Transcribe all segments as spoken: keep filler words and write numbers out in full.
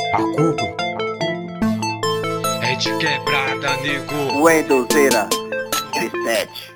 A culpa é de quebrada, nego. Wendolzeira, sete.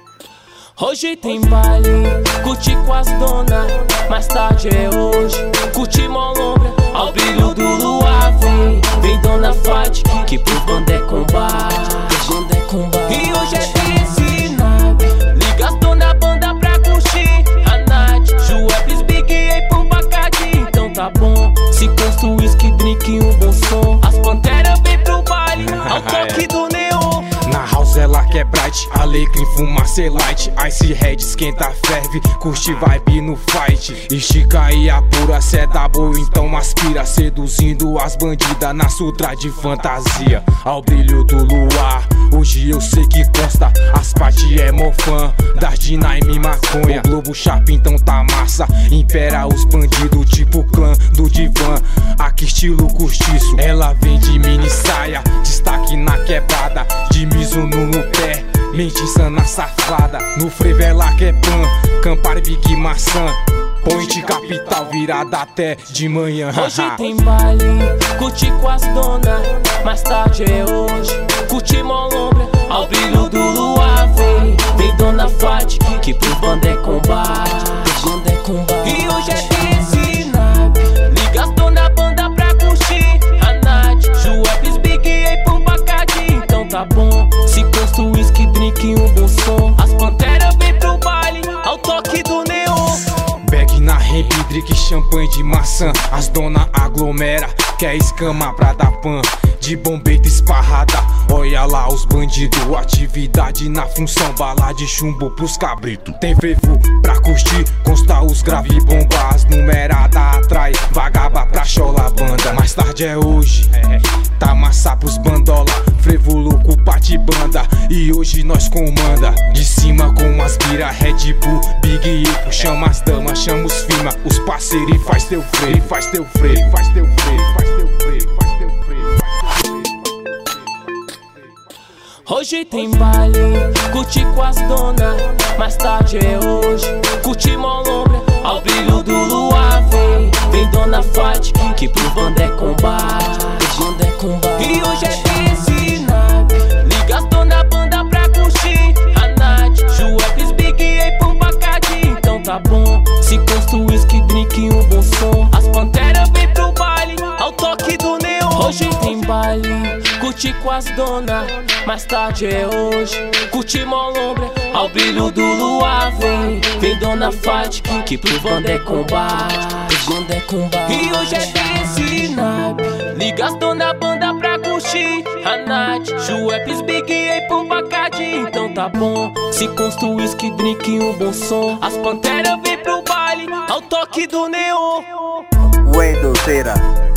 Hoje tem baile, curti com as dona. Mais tarde é hoje, curti molombra. Ao brilho do luar vem, vem dona Fátima, que pro bando é combate, pro bando é combate. E hoje é desse naipe, liga as dona banda pra curtir a night. Juepes, Big e pro Bacardi, então tá bom. Se custa um whisky, drink e um bom som. As panteras vem pro baile, ao toque do neon. Na house ela que é bright, alecrim, fumaça e light. Ice Red esquenta, ferve, curte vibe no fight. Estica e apura, cê é da boa, então aspira. Seduzindo as bandidas na sutra de fantasia. Ao brilho do luar, hoje eu sei que consta. As partes é mofã, das Dinaime maconha. O Globo Chapa então tá massa, impera os bandidos tipo clã do divã. Aqui estilo cortiço, ela vem de mini saia, destaque na quebrada, de Mizuno no pé, mente insana safada. No frevo ela que é pan, Campari, Big maçã. Point capital virada até de manhã. Hoje tem baile, curti com as dona. Mais tarde é hoje, curti molombra. Ao brilho do luar vem, vem dona Fátima, que pro bando é combate, pro bando é combate. E hoje é desse naipe, liga as dona banda pra curtir a night. Juepes, Big e pro Bacardi, então tá bom. Se custa um whisky, drink e um bom som. As panteras vem pro baile, ao toque do neon. Beck na ramp, drink, champanhe de maçã. As dona aglomera, quer escama pra dar pan. De bombeta esparrada, olha lá os bandidos. Atividade na função, bala de chumbo pros cabritos. Tem frevo pra curtir, consta os grave bomba. As numerada atrai, vagaba pra chola banda. Mais tarde é hoje, tá massa pros bandola. Frevo louco, pati banda, e hoje nós comanda. De cima com as bira, Red Bull, Big e chama as damas, chama os firma. Os parceiros e faz teu freio, faz teu freio, faz teu freio, faz teu freio, faz teu freio. Hoje tem baile, curti com as dona. Mais tarde é hoje, curti molombra. Ao brilho do luar vem, vem dona Fátima, que pro bando é combate, pro bando é combate. E hoje é desse naipe, liga as dona banda pra curtir a night. Juepes, Big e pro Bacardi, então tá bom. Se custa um whisky, drink e um bom som. As panteras vem pro baile, ao toque do neon. Hoje tem baile, curti com as dona. Mais tarde é hoje, curti molombra. Ao brilho do luar vem, vem dona Fátima, que pro bando é combate, pro bando é combate. E hoje é desse naipe, liga as dona banda pra curtir a night. Juepes, Big e pro Bacardi, então tá bom. Se custa um whisky, drink e um bom som. As panteras vem pro baile, ao toque do neon. Wendolzeira,